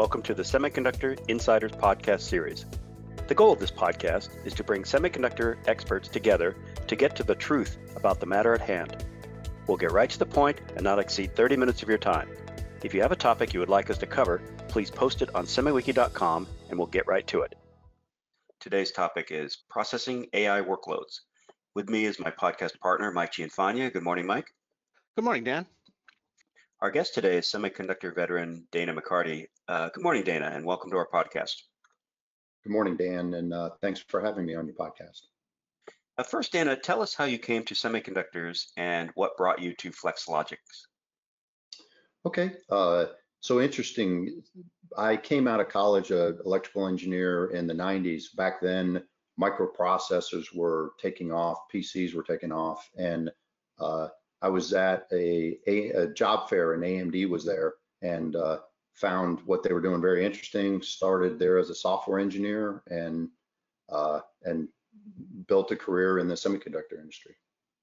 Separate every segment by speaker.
Speaker 1: welcome to the Semiconductor Insiders podcast series. The goal of this podcast is to bring semiconductor experts together to get to the truth about the matter at hand. We'll get right to the point and not exceed 30 minutes of your time. If you have a topic you would like us to cover, please post it on semiwiki.com and we'll get right to it. Today's topic is processing AI workloads. With me is my podcast partner, Mike Gianfagna. Good morning, Mike.
Speaker 2: Good morning, Dan.
Speaker 1: Our guest today is semiconductor veteran Dana McCarty. Good morning, Dana, and welcome to our podcast.
Speaker 3: Good morning, Dan, and thanks for having me on your podcast.
Speaker 1: First, Dana, tell us how you came to semiconductors and what brought you to FlexLogix.
Speaker 3: Okay, so interesting. I came out of college, an electrical engineer in the 90s. Back then, microprocessors were taking off, PCs were taking off, and I was at a job fair, and AMD was there, and found what they were doing very interesting. Started there as a software engineer, and built a career in the semiconductor industry.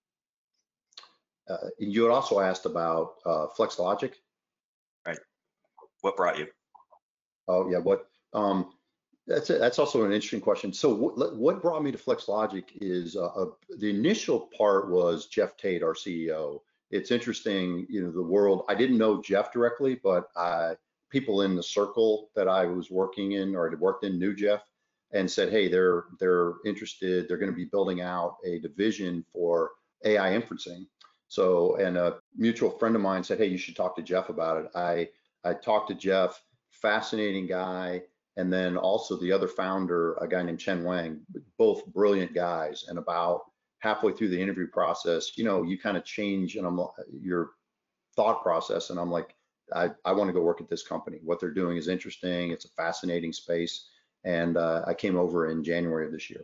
Speaker 3: You had also asked about FlexLogix.
Speaker 1: Right. What brought you?
Speaker 3: Oh yeah, what? That's also an interesting question. So what brought me to FlexLogix is the initial part was Jeff Tate, our CEO. It's interesting, the world. I didn't know Jeff directly, but people in the circle that I was working in or had worked in knew Jeff and said, hey, they're interested. They're going to be building out a division for AI inferencing. So, and a mutual friend of mine said, hey, you should talk to Jeff about it. I talked to Jeff, fascinating guy. And then also the other founder, a guy named Chen Wang, both brilliant guys. And about halfway through the interview process, you kind of change your thought process. And I'm like, I want to go work at this company. What they're doing is interesting. It's a fascinating space. And I came over in January of this year.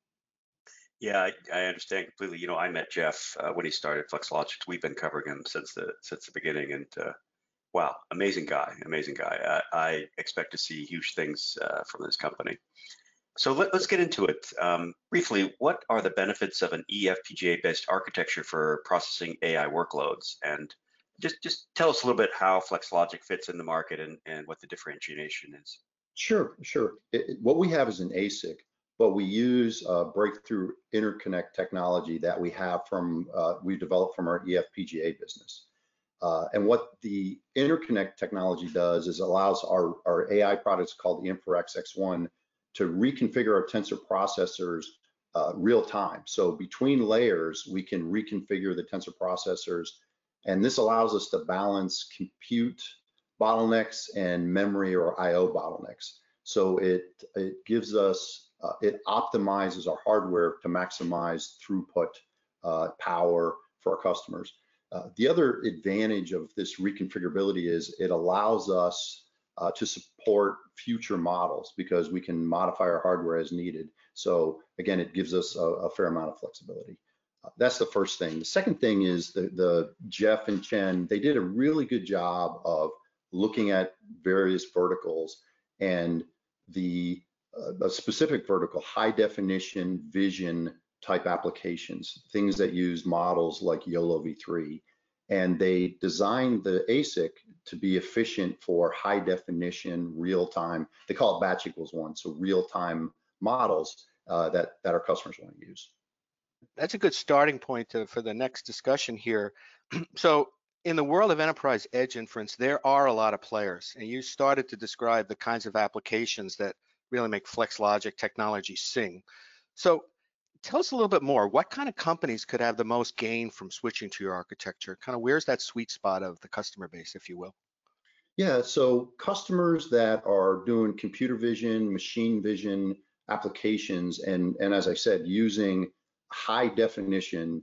Speaker 1: Yeah, I understand completely. I met Jeff when he started FlexLogix. We've been covering him since the beginning, and wow, amazing guy. I expect to see huge things from this company. So let's get into it. Briefly, what are the benefits of an eFPGA-based architecture for processing AI workloads? And just tell us a little bit how FlexLogix fits in the market and what the differentiation is.
Speaker 3: Sure. What we have is an ASIC, but we use breakthrough interconnect technology that we developed from our eFPGA business. And what the interconnect technology does is allows our AI products called the InfraX X1 to reconfigure our tensor processors real time. So between layers, we can reconfigure the tensor processors, and this allows us to balance compute bottlenecks and memory or IO bottlenecks. So it gives us, it optimizes our hardware to maximize throughput power for our customers. The other advantage of this reconfigurability is it allows us to support future models because we can modify our hardware as needed. So again, it gives us a fair amount of flexibility. That's the first thing. The second thing is the Jeff and Chen, they did a really good job of looking at various verticals and a specific vertical, high definition vision type applications, things that use models like YOLO V3. And they designed the ASIC to be efficient for high definition, real time. They call it batch equals one, so real time models that our customers want to use.
Speaker 2: That's a good starting point for the next discussion here. So in the world of enterprise edge inference, there are a lot of players, and you started to describe the kinds of applications that really make FlexLogix technology sing. So tell us a little bit more. What kind of companies could have the most gain from switching to your architecture? Kind of where's that sweet spot of the customer base, if you will?
Speaker 3: Yeah, so customers that are doing computer vision, machine vision applications, and as I said, using high definition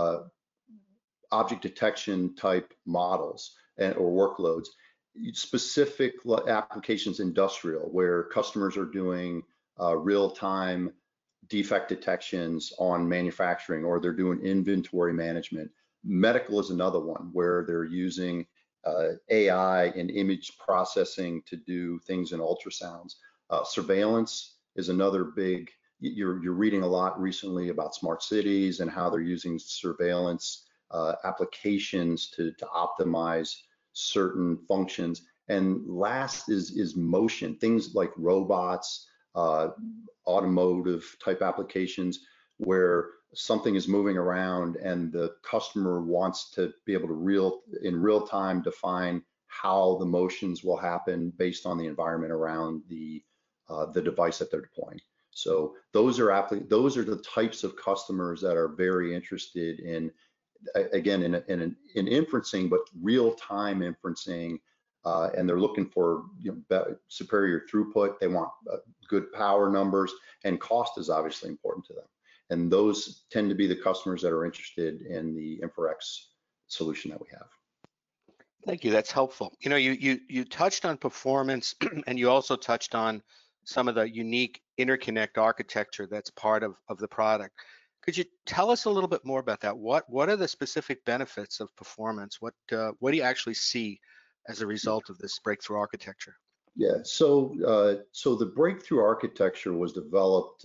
Speaker 3: object detection type models or workloads, specific applications, industrial, where customers are doing real-time defect detections on manufacturing, or they're doing inventory management. Medical is another one where they're using AI and image processing to do things in ultrasounds. Surveillance is another big, you're reading a lot recently about smart cities and how they're using surveillance applications to optimize certain functions. And last is motion, things like robots, automotive type applications where something is moving around and the customer wants to be able to in real time define how the motions will happen based on the environment around the device that they're deploying. So those are the types of customers that are very interested in, again, in inferencing, but real time inferencing, and they're looking for superior throughput. They want good power numbers, and cost is obviously important to them. And those tend to be the customers that are interested in the InfraX solution that we have.
Speaker 2: Thank you. That's helpful. You know, you touched on performance, and you also touched on some of the unique interconnect architecture that's part of the product. Could you tell us a little bit more about that? What are the specific benefits of performance? What do you actually see as a result of this breakthrough architecture?
Speaker 3: Yeah, so the breakthrough architecture was developed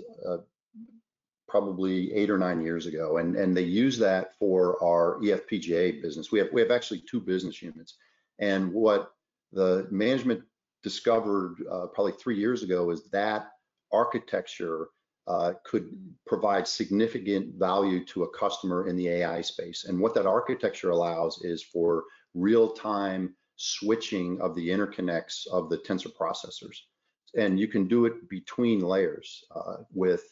Speaker 3: probably 8 or 9 years ago, and they use that for our eFPGA business. We have actually 2 business units, and what the management discovered probably 3 years ago is that architecture could provide significant value to a customer in the AI space. And what that architecture allows is for real-time switching of the interconnects of the tensor processors, and you can do it between layers with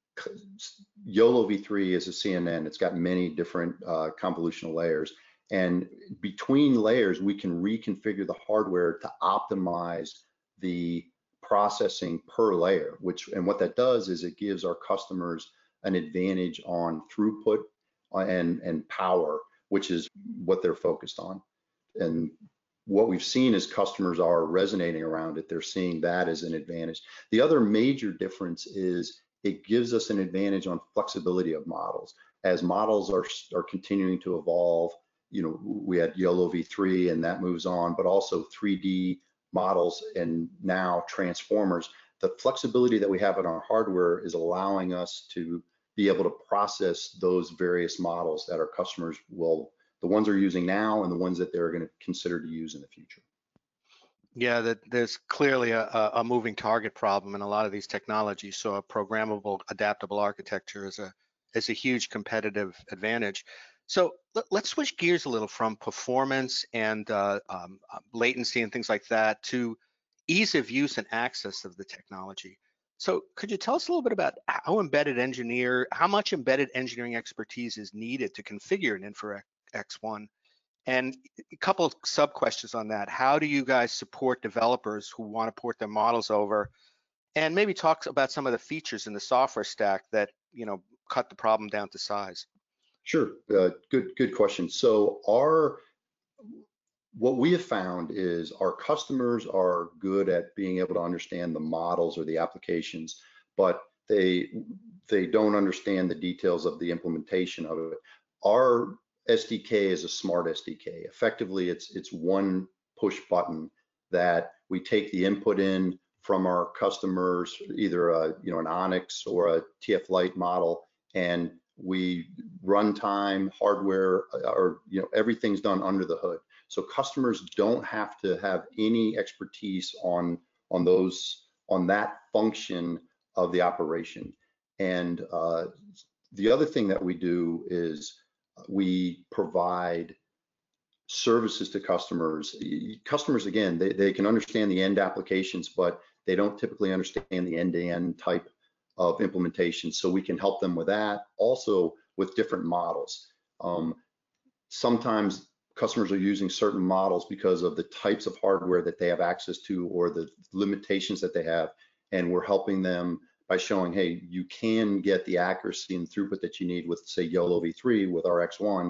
Speaker 3: YOLO v3 is a CNN. It's got many different convolutional layers, and between layers we can reconfigure the hardware to optimize the processing per layer, and what that does is it gives our customers an advantage on throughput and power, which is what they're focused on. And what we've seen is customers are resonating around it. They're seeing that as an advantage. The other major difference is it gives us an advantage on flexibility of models. As models are continuing to evolve, you know, we had YOLO v3 and that moves on, but also 3D models and now transformers. The flexibility that we have in our hardware is allowing us to be able to process those various models that our customers will, the ones they're using now and the ones that they're going to consider to use in the future.
Speaker 2: Yeah, there's clearly a moving target problem in a lot of these technologies. So a programmable, adaptable architecture is a huge competitive advantage. So let's switch gears a little from performance and latency and things like that to ease of use and access of the technology. So could you tell us a little bit about how much embedded engineering expertise is needed to configure an InfraX One? And a couple of sub questions on that. How do you guys support developers who want to port their models over? And maybe talk about some of the features in the software stack that, you know, cut the problem down to size.
Speaker 3: Sure, good question. So what we have found is our customers are good at being able to understand the models or the applications, but they don't understand the details of the implementation of it. Our SDK is a smart SDK. Effectively, it's one push button that we take the input in from our customers, either an Onyx or a TF Lite model, and we runtime hardware, or everything's done under the hood. So customers don't have to have any expertise on that function of the operation. And the other thing that we do is we provide services to customers. Customers, again, they can understand the end applications, but they don't typically understand the end-to-end type of implementation. So we can help them with that. Also with different models. Sometimes customers are using certain models because of the types of hardware that they have access to or the limitations that they have. And we're helping them by showing, hey, you can get the accuracy and throughput that you need with, say, YOLO v3 with our X1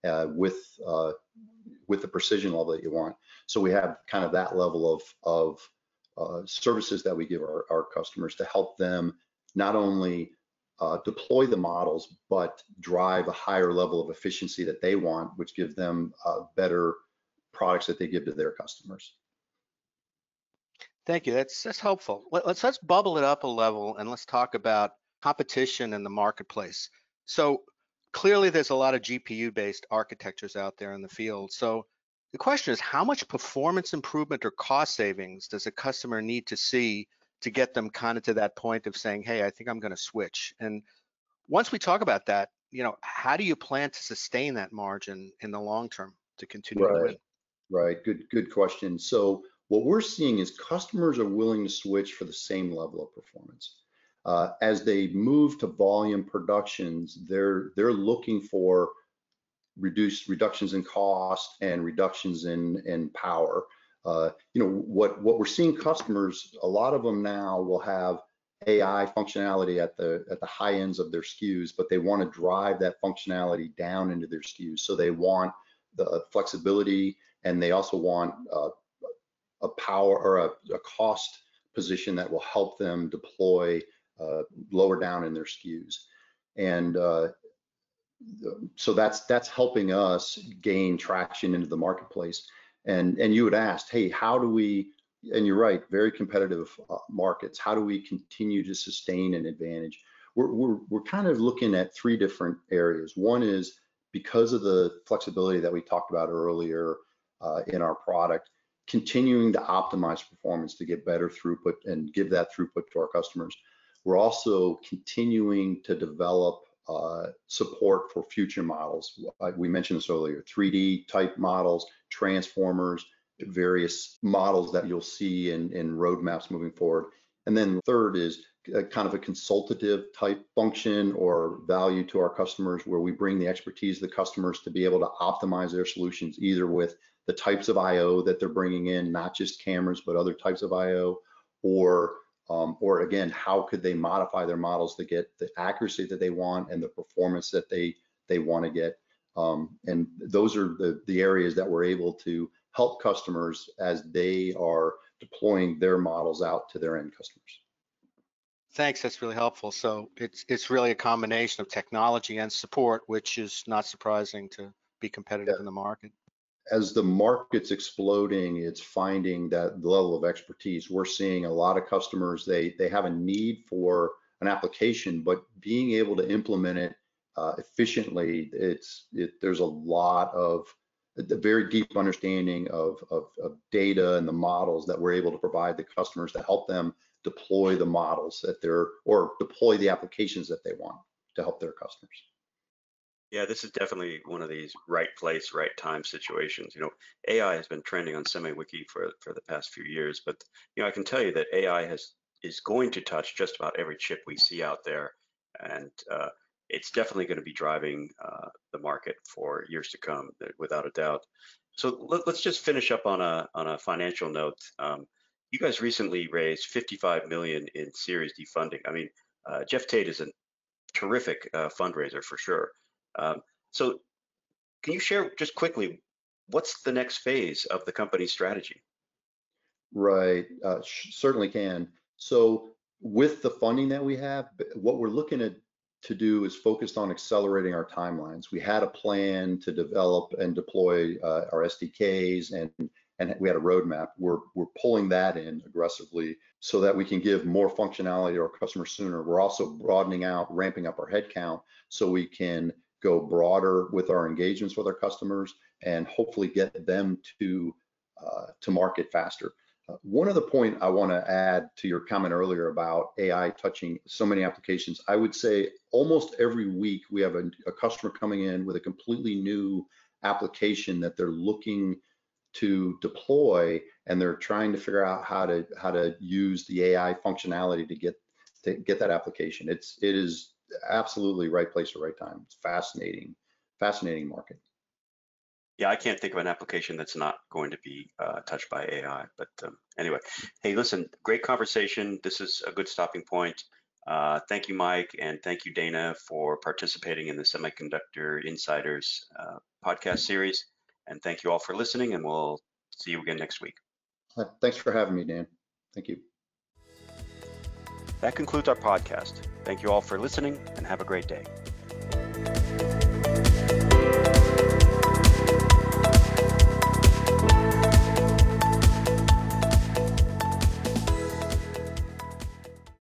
Speaker 3: with the precision level that you want. So we have kind of that level of services that we give our customers to help them not only deploy the models, but drive a higher level of efficiency that they want, which gives them better products that they give to their customers.
Speaker 2: Thank you. That's helpful. Let's bubble it up a level and let's talk about competition in the marketplace. So clearly there's a lot of GPU-based architectures out there in the field. So The question is, how much performance improvement or cost savings does a customer need to see to get them kind of to that point of saying, hey, I think I'm going to switch? And once we talk about that, how do you plan to sustain that margin in the long term to continue to win?
Speaker 3: Right. Good question. So what we're seeing is customers are willing to switch for the same level of performance. As they move to volume productions, they're looking for reductions in cost and reductions in power. What we're seeing customers, a lot of them now will have AI functionality at the high ends of their SKUs, but they want to drive that functionality down into their SKUs. So they want the flexibility, and they also want a power or a cost position that will help them deploy lower down in their SKUs. And so that's helping us gain traction into the marketplace. And you had asked, hey, how do we, and you're right, very competitive markets, how do we continue to sustain an advantage? We're kind of looking at three different areas. One is because of the flexibility that we talked about earlier in our product, continuing to optimize performance to get better throughput and give that throughput to our customers. We're also continuing to develop support for future models. We mentioned this earlier, 3D type models, transformers, various models that you'll see in roadmaps moving forward. And then third is kind of a consultative type function or value to our customers, where we bring the expertise of the customers to be able to optimize their solutions, either with the types of IO that they're bringing in, not just cameras, but other types of IO, or again, how could they modify their models to get the accuracy that they want and the performance that they want to get. And those are the areas that we're able to help customers as they are deploying their models out to their end customers.
Speaker 2: Thanks, that's really helpful. So it's really a combination of technology and support, which is not surprising to be competitive in the market.
Speaker 3: As the market's exploding, it's finding that the level of expertise. We're seeing a lot of customers, they have a need for an application, but being able to implement it efficiently, there's a lot of a very deep understanding of data and the models that we're able to provide the customers to help them deploy the models or deploy the applications that they want to help their customers.
Speaker 1: Yeah, this is definitely one of these right place, right time situations. AI has been trending on SemiWiki for the past few years, but I can tell you that AI is going to touch just about every chip we see out there, and it's definitely going to be driving the market for years to come, without a doubt. So let's just finish up on a financial note. You guys recently raised $55 million in Series D funding. I mean, Jeff Tate is a terrific fundraiser for sure. So can you share just quickly, what's the next phase of the company's strategy?
Speaker 3: Right, certainly can. So with the funding that we have, what we're looking to do is focused on accelerating our timelines. We had a plan to develop and deploy our SDKs, and we had a roadmap. We're pulling that in aggressively so that we can give more functionality to our customers sooner. We're also broadening out, ramping up our headcount so we can go broader with our engagements with our customers and hopefully get them to market faster. One other point I want to add to your comment earlier about AI touching so many applications, I would say almost every week we have a customer coming in with a completely new application that they're looking to deploy, and they're trying to figure out how to use the AI functionality to get that application. It is absolutely right place or right time. It's fascinating market.
Speaker 1: Yeah, I can't think of an application that's not going to be touched by AI. But anyway, hey, listen, great conversation. This is a good stopping point. Thank you, Mike, and thank you, Dana, for participating in the Semiconductor Insiders podcast series. And thank you all for listening, and we'll see you again next week.
Speaker 3: Thanks for having me, Dan. Thank you.
Speaker 1: That concludes our podcast. Thank you all for listening, and have a great day.